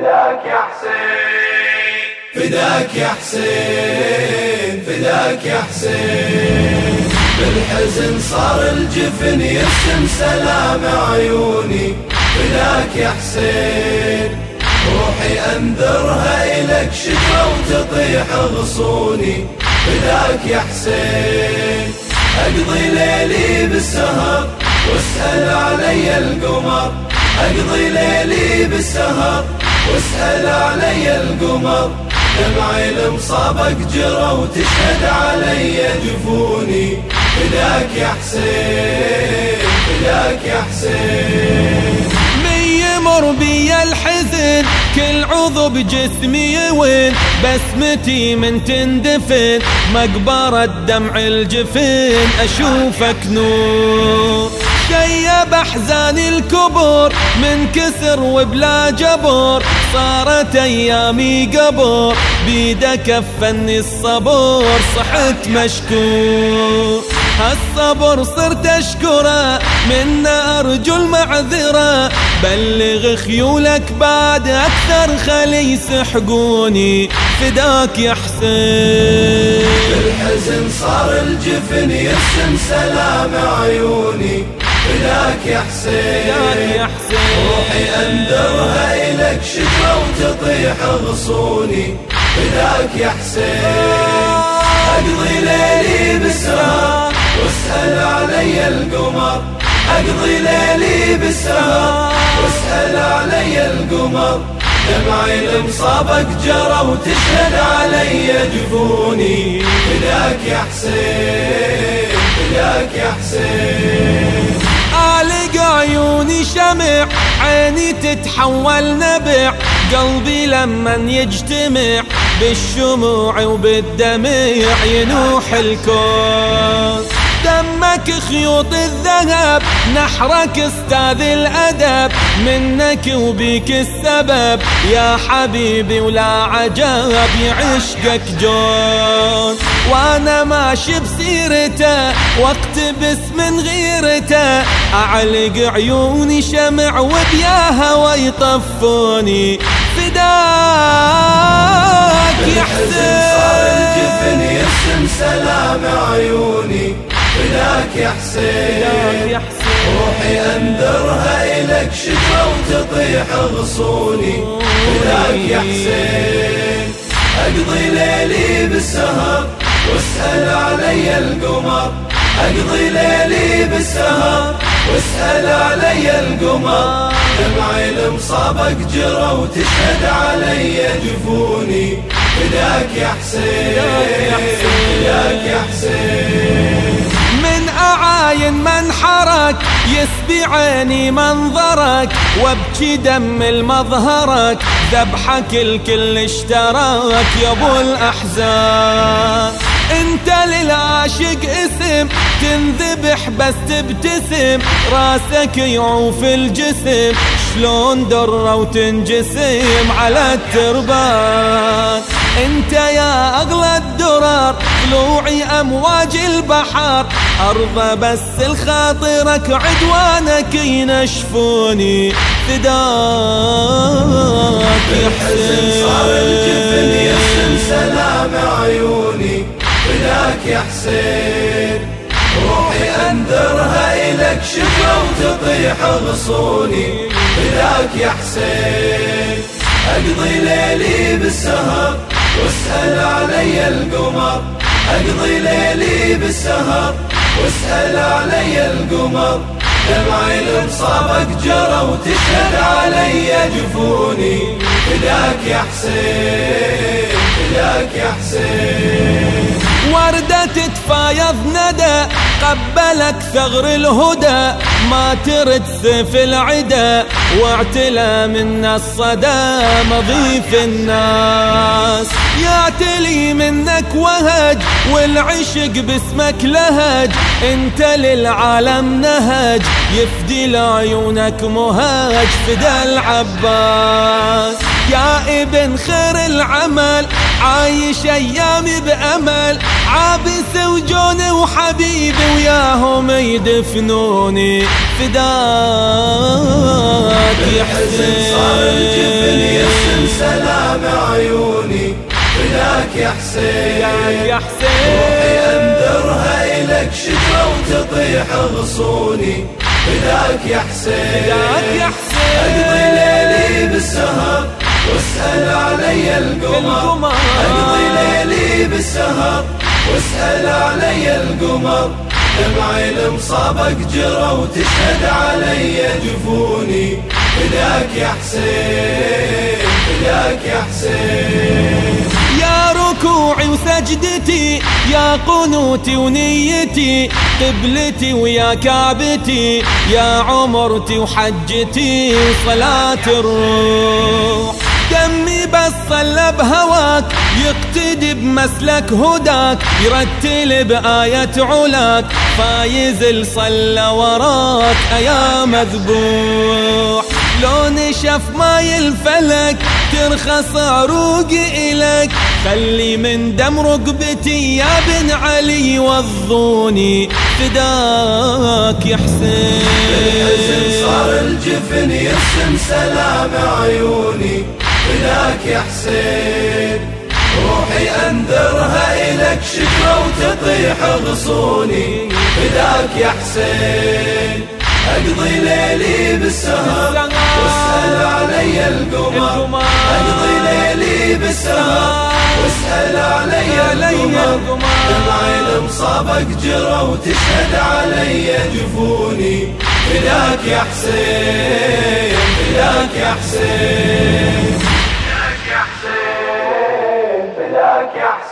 فداك يا حسين، فداك يا حسين، فداك يا حسين. بالحزن صار الجفن يرسم سلام عيوني، فداك يا حسين. روحي أنذرها إلك شكوى وتطيح غصوني، فداك يا حسين. أقضي ليلي بالسهر واسأل علي القمر، أقضي ليلي بالسهر واسأل علي القمر. دمعي المصابك جرى وتشهد علي جفوني، فداك يا حسين، فداك يا حسين. من يمر بي الحزن كل عضو بجسمي وين، بسمتي من تندفن مقبرة دمع الجفن. أشوفك نور شيب أحزاني الكبر، من كسر وبلا جبر صارت أيامي قبر. بيدك كفني الصبر صحت مشكور، هالصبر صرت أشكره منا أرجو المعذرة. بلغ خيولك بعد أكثر خلي يسحقوني، فداك يا حسين. بالحزن صار الجفن يرسم سلام عيوني، فداك يا حسين، فداك يا حسين. روحي أنذرها إلك شكوى وتطيح غصوني، فداك يا حسين. أقضي ليلي بالسهر واسأل علي القمر، أقضي ليلي بالسهر واسأل علي القمر. دمعي المصابك جرى وتشهد علي جفوني، فداك يا حسين، فداك يا حسين. أعلق عيوني شمع عيني تتحول نبع، قلبي لمن يجتمع بالشموع وبالدمع ينوح الكون. دمك خيوط الذهب نحرك استاذ الأدب، منك وبيك السبب يا حبيبي ولا عجب يعشقك جون. وانا ماشي بسيرته واقتبس من غيرته، اعلق عيوني شمع وبيا هوا يطفوني، فداك يا حسين. صار الجفن يرسم سلام عيوني، فداك يا حسين. روحي أنذرها إلك شكوى وتطيح غصوني، فداك يا حسين. أقضي ليلي بالسهر واسأل علي القمر، أقضي ليلي بالسهر واسأل علي القمر. دمعي المصابك جرى وتشهد علي جفوني، فداك يا حسين، فداك يا حسين. من أعاين من حرك يسبي عيني منظرك، وابكي دم المظهرك ذبحك الكل اشتراك يا ابو الأحزان. انت للعاشق اسم تنذبح بس تبتسم، راسك يعوف الجسم شلون درة وتنجسم على التربان. انت يا اغلى الدرر طلوعي امواج البحر، ارضى بس الخاطرك عدوانك ينشفوني، فداك يا حسين. صار الجفن يرسم سلام عيوني، فداك يا حسين. روحي أنذرها إلك شكوى وتطيح غصوني، فداك يا حسين. أقضي ليلي بالسهر واسأل علي القمر، أقضي ليلي بالسهر واسأل علي القمر. دمعي المصابك جرى وتشهد علي جفوني، فداك يا حسين، فداك يا حسين. وردة تتفايض ندى قبلك ثغر الهدى، ما ترد سيف العدا واعتلى منا الصدى مضيف الناس. يعتلي منك وهج والعشق باسمك لهج، انت للعالم نهج يفدي لعيونك مهاج، فدا العباس. يا ابن خير العمل عايش ايامي بامل، عابس وجوني وحبيبي وياهم يدفنوني، فداك يا حسين. صار الجفن يرسم حسين يا حسين روحي أنذرها إلك شجرة وتطيح غصوني فداك يا حسين أقضي ليلي بالسهر واسأل علي القمر أقضي ليلي بالسهر واسأل علي القمر دمعي المصابك جرى وتشهد علي جفوني فداك يا حسين فداك يا حسين يا ركوعي وسجدتي يا قنوتي ونيتي قبلتي ويا كعبتي يا عمرتي وحجتي وصلاة الروح دمي بس صلى بهواك يقتدي بمسلك هداك يرتل بآية علاك فايز صلى وراك يا مذبوح لو نشف ماي الفلك ترخص عروقي إلك خلي من دم رقبتي يا بن علي وضوني فداك يا حسين بالحزن صار الجفن يرسم سلام عيوني فداك يا حسين روحي أنذرها إلك شجرة وتطيح غصوني فداك يا حسين أقضي ليلي بالسهر واسأل علي القمر أقضي ليلي بالسهر واسأل علي القمر دمعي المصابك جرى وتشهد علي جفوني فداك يا حسين فداك يا حسين فداك يا حسين فداك يا حسين